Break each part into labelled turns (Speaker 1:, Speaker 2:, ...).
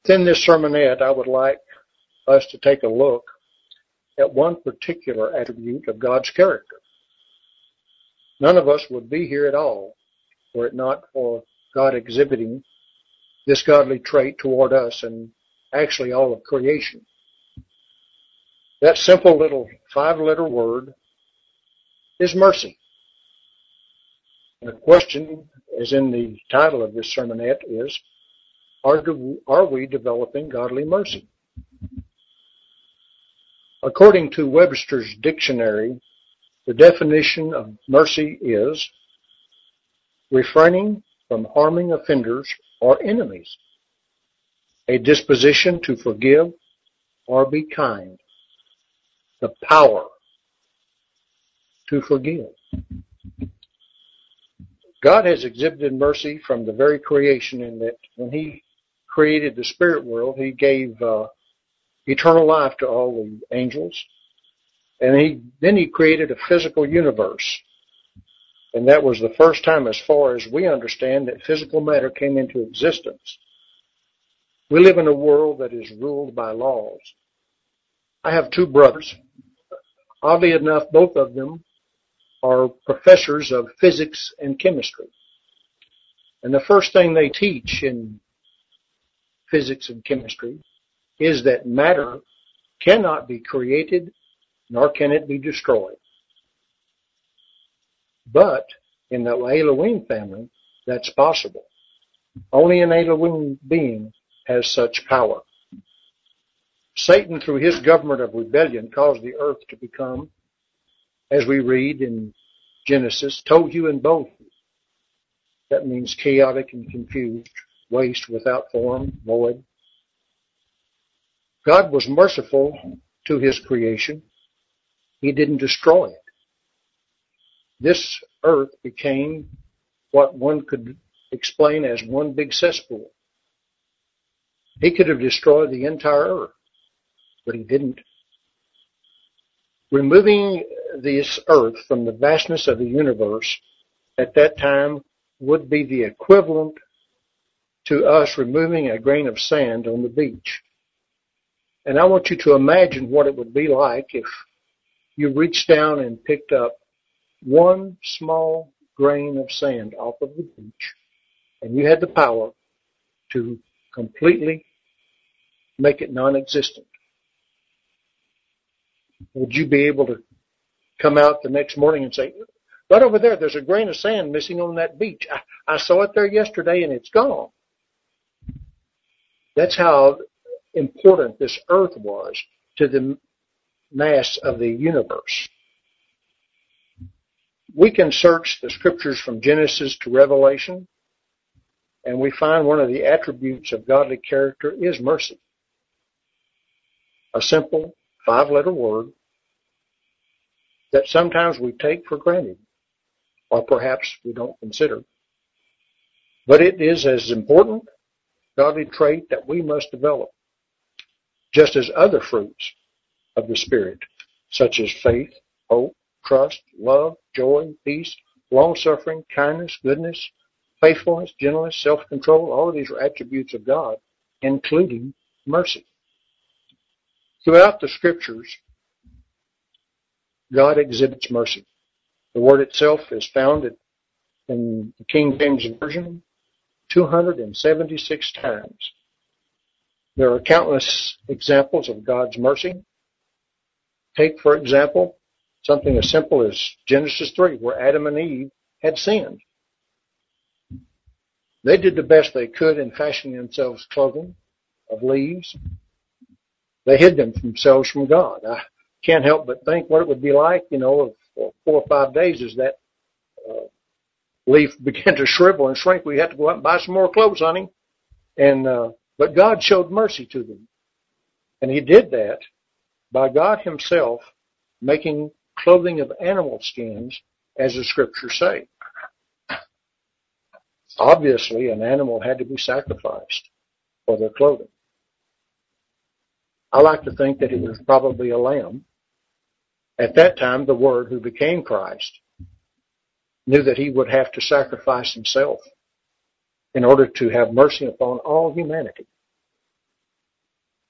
Speaker 1: Within this sermonette, I would like us to take a look at one particular attribute of God's character. None of us would be here at all were it not for God exhibiting this godly trait toward us and actually all of creation. That simple little 5-letter word is mercy. And the question, as in the title of this sermonette, is, are we developing godly mercy? According to Webster's dictionary, the definition of mercy is refraining from harming offenders or enemies, a disposition to forgive or be kind, the power to forgive. God has exhibited mercy from the very creation in that when He created the spirit world, He gave eternal life to all the angels. And then He created a physical universe. And that was the first time, as far as we understand, that physical matter came into existence. We live in a world that is ruled by laws. I have 2 brothers. Oddly enough, both of them are professors of physics and chemistry. And the first thing they teach in physics and chemistry is that matter cannot be created, nor can it be destroyed. But in the Elohim family, that's possible. Only an Elohim being has such power. Satan, through his government of rebellion, caused the earth to become, as we read in Genesis, tohu and bohu. That means chaotic and confused, waste, without form, void. God was merciful to His creation. He didn't destroy it. This earth became what one could explain as one big cesspool. He could have destroyed the entire earth, but He didn't. Removing this earth from the vastness of the universe at that time would be the equivalent to us removing a grain of sand on the beach. And I want you to imagine what it would be like if you reached down and picked up one small grain of sand off of the beach, and you had the power to completely make it non-existent. Would you be able to come out the next morning and say, right over there's a grain of sand missing on that beach. I saw it there yesterday and it's gone. That's how important this earth was to the mass of the universe. We can search the scriptures from Genesis to Revelation, and we find one of the attributes of godly character is mercy. A simple 5-letter word that sometimes we take for granted, or perhaps we don't consider. But it is as important godly trait that we must develop, just as other fruits of the Spirit, such as faith, hope, trust, love, joy, peace, long-suffering, kindness, goodness, faithfulness, gentleness, self-control. All of these are attributes of God, including mercy. Throughout the Scriptures, God exhibits mercy. The word itself is found in the King James Version 276 times. There are countless examples of God's mercy. Take, for example, something as simple as Genesis 3, where Adam and Eve had sinned. They did the best they could in fashioning themselves clothing of leaves. They hid themselves from God. I can't help but think what it would be like, if for 4 or 5 days as that leaf began to shrivel and shrink. We had to go out and buy some more clothes, honey. But God showed mercy to them. And He did that by God Himself making clothing of animal skins, as the Scriptures say. Obviously, an animal had to be sacrificed for their clothing. I like to think that it was probably a lamb. At that time, the Word, who became Christ, knew that He would have to sacrifice Himself in order to have mercy upon all humanity.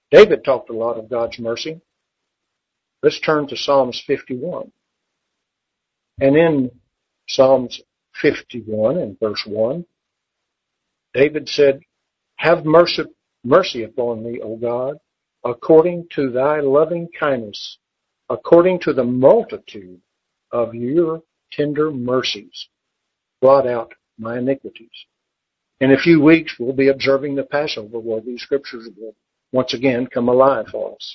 Speaker 1: David talked a lot of God's mercy. Let's turn to Psalms 51. And in Psalms 51 and verse 1, David said, "Have mercy upon me, O God, according to thy loving kindness, according to the multitude of your tender mercies. Blot out my iniquities." In a few weeks, we'll be observing the Passover, where these scriptures will once again come alive for us.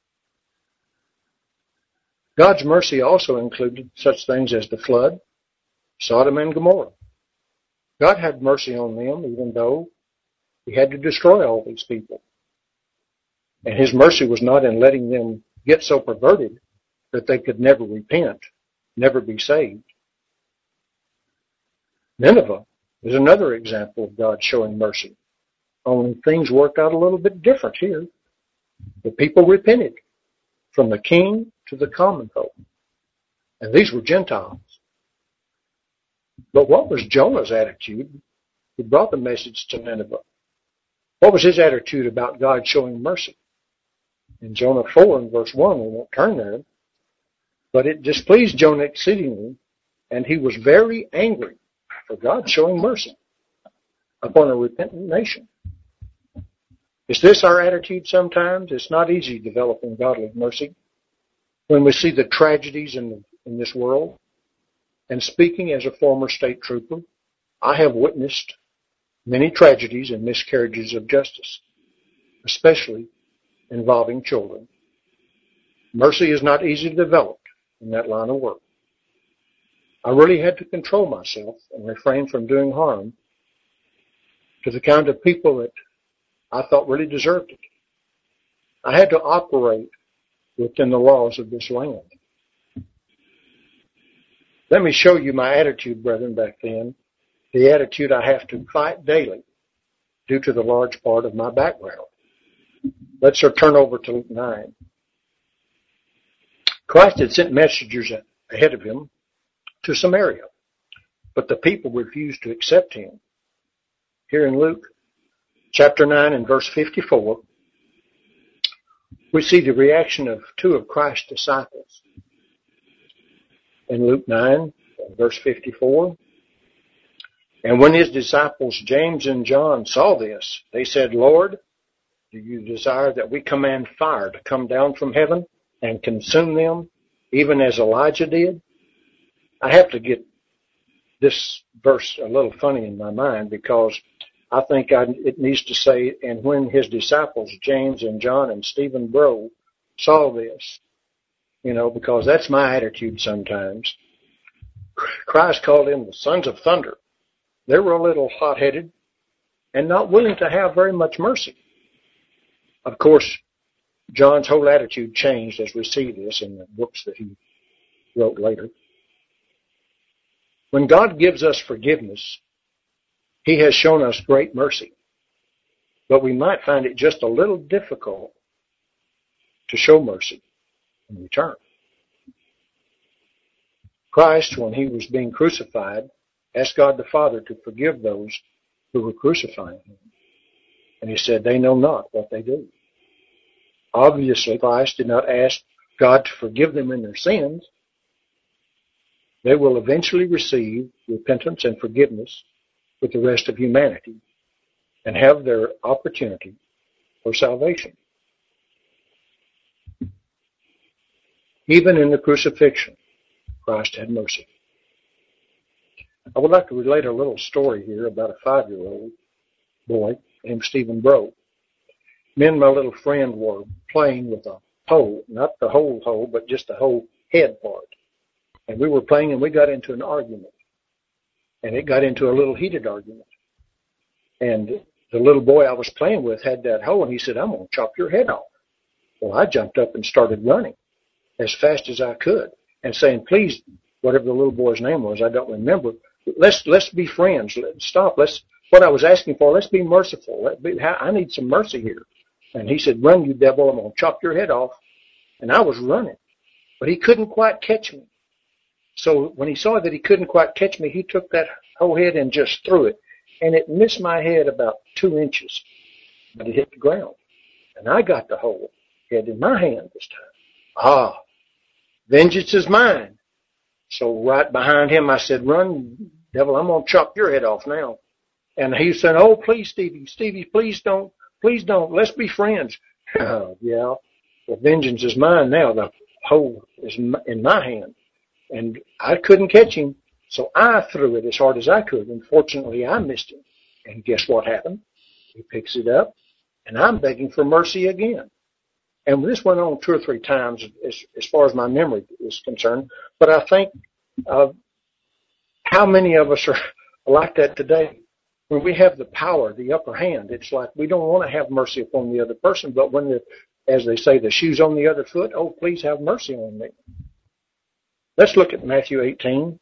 Speaker 1: God's mercy also included such things as the flood, Sodom and Gomorrah. God had mercy on them, even though He had to destroy all these people. And His mercy was not in letting them get so perverted that they could never repent, never be saved. Nineveh is another example of God showing mercy. Only things worked out a little bit different here. The people repented, from the king to the common folk. And these were Gentiles. But what was Jonah's attitude? He brought the message to Nineveh. What was his attitude about God showing mercy? In Jonah 4 and verse 1, we won't turn there, but it displeased Jonah exceedingly, and he was very angry for God showing mercy upon a repentant nation. Is this our attitude sometimes? It's not easy developing godly mercy when we see the tragedies in this world. And speaking as a former state trooper, I have witnessed many tragedies and miscarriages of justice, especially involving children. Mercy is not easy to develop in that line of work. I really had to control myself and refrain from doing harm to the kind of people that I thought really deserved it. I had to operate within the laws of this land. Let me show you my attitude, brethren, back then. The attitude I have to fight daily due to the large part of my background. Let's turn over to Luke 9. Christ had sent messengers ahead of him to Samaria, but the people refused to accept him. Here in Luke chapter 9 and verse 54, we see the reaction of two of Christ's disciples. In Luke 9, verse 54, "And when his disciples James and John saw this, they said, 'Lord, do you desire that we command fire to come down from heaven and consume them, even as Elijah did?'" I have to get this verse a little funny in my mind, because I think it needs to say, "And when his disciples James and John and Stephen Bro saw this," because that's my attitude sometimes. Christ called them the sons of thunder. They were a little hot-headed and not willing to have very much mercy. Of course, John's whole attitude changed as we see this in the books that he wrote later. When God gives us forgiveness, He has shown us great mercy. But we might find it just a little difficult to show mercy in return. Christ, when He was being crucified, asked God the Father to forgive those who were crucifying Him. And He said, "They know not what they do." Obviously, Christ did not ask God to forgive them in their sins. They will eventually receive repentance and forgiveness with the rest of humanity and have their opportunity for salvation. Even in the crucifixion, Christ had mercy. I would like to relate a little story here about a 5-year-old boy named Stephen Bro. Me and my little friend were playing with a hole, not the whole hole, but just the whole head part. And we were playing and we got into an argument. And it got into a little heated argument. And the little boy I was playing with had that hoe, and he said, "I'm going to chop your head off." Well, I jumped up and started running as fast as I could and saying, "Please," whatever the little boy's name was, I don't remember, let's be friends. Stop. What I was asking for, let's be merciful. I need some mercy here. And he said, "Run, you devil, I'm going to chop your head off." And I was running, but he couldn't quite catch me. So when he saw that he couldn't quite catch me, he took that whole head and just threw it. And it missed my head about 2 inches, but it hit the ground. And I got the whole head in my hand this time. Vengeance is mine. So right behind him, I said, run, devil, I'm going to chop your head off now. And he said, oh, please, Stevie, please don't, let's be friends. Yeah, well, vengeance is mine now. The whole is in my hand. And I couldn't catch him, so I threw it as hard as I could. And fortunately, I missed him. And guess what happened? He picks it up, and I'm begging for mercy again. And this went on 2 or 3 times as far as my memory is concerned. But I think how many of us are like that today? When we have the power, the upper hand, it's like we don't want to have mercy upon the other person. But when, as they say, the shoe's on the other foot, oh, please have mercy on me. Let's look at Matthew 18.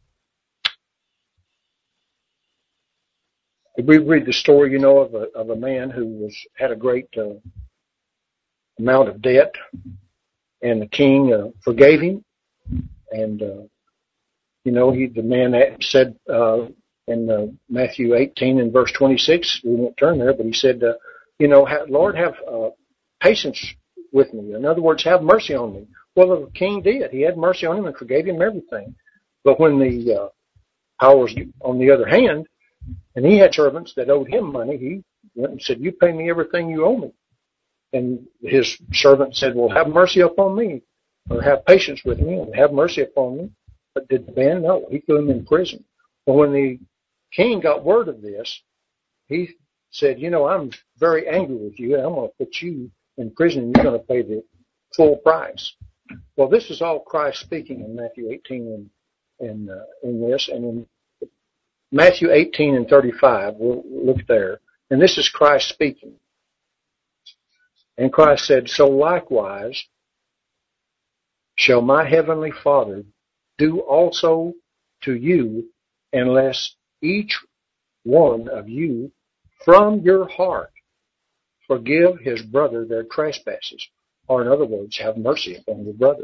Speaker 1: We read the story, of a man who had a great amount of debt, and the king forgave him. And the man said in Matthew 18 and verse 26, we won't turn there, but he said, Lord, have patience with me. In other words, have mercy on me. Well, the king did. He had mercy on him and forgave him everything. But when the power was on the other hand, and he had servants that owed him money, he went and said, you pay me everything you owe me. And his servant said, well, have mercy upon me, or have patience with me, and have mercy upon me. But did the man? No. He threw him in prison. But when the king got word of this, he said, I'm very angry with you, and I'm going to put you in prison, and you're going to pay the full price. Well, this is all Christ speaking in Matthew 18 and in this. And in Matthew 18 and 35, we'll look there. And this is Christ speaking. And Christ said, so likewise shall my heavenly Father do also to you, unless each one of you from your heart forgive his brother their trespasses. Or in other words, have mercy upon your brother.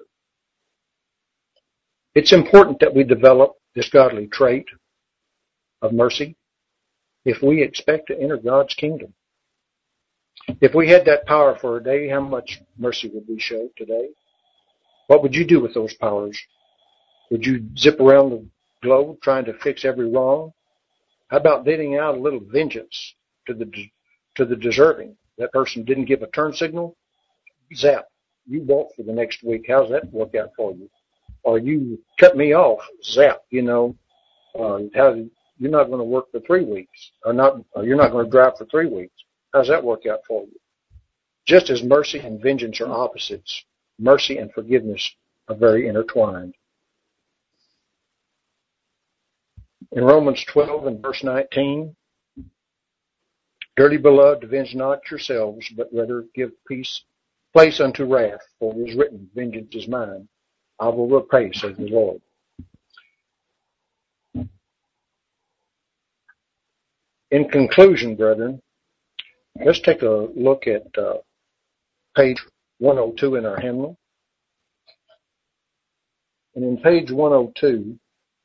Speaker 1: It's important that we develop this godly trait of mercy if we expect to enter God's kingdom. If we had that power for a day, how much mercy would we show today? What would you do with those powers? Would you zip around the globe trying to fix every wrong? How about dealing out a little vengeance to the deserving? That person didn't give a turn signal? Zap. You walk for the next week. How's that work out for you? Or you cut me off. Zap. You're not going to work for 3 weeks, or you're not going to drive for 3 weeks. How's that work out for you? Just as mercy and vengeance are opposites, mercy and forgiveness are very intertwined. In Romans 12 and verse 19, dearly beloved, avenge not yourselves, but rather give place unto wrath, for it is written, vengeance is mine, I will repay, says the Lord. In conclusion, brethren, let's take a look at page 102 in our hymnal. And in page 102,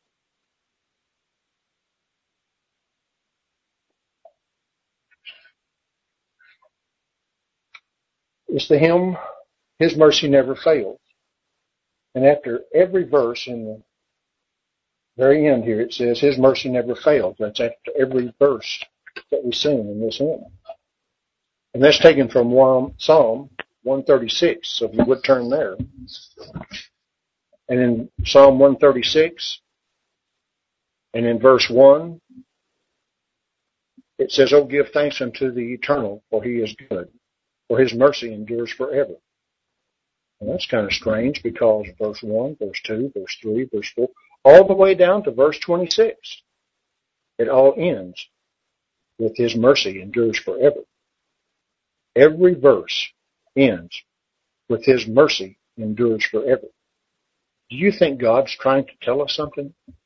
Speaker 1: it's the hymn, His Mercy Never Fails. And after every verse in the very end here, it says, His mercy never fails. That's after every verse that we sing in this hymn. And that's taken from Psalm 136, so if you would turn there. And in Psalm 136, and in verse 1, it says, Oh, give thanks unto the Eternal, for He is good, for His mercy endures forever. And that's kind of strange because verse 1, verse 2, verse 3, verse 4, all the way down to verse 26, it all ends with His mercy endures forever. Every verse ends with His mercy endures forever. Do you think God's trying to tell us something?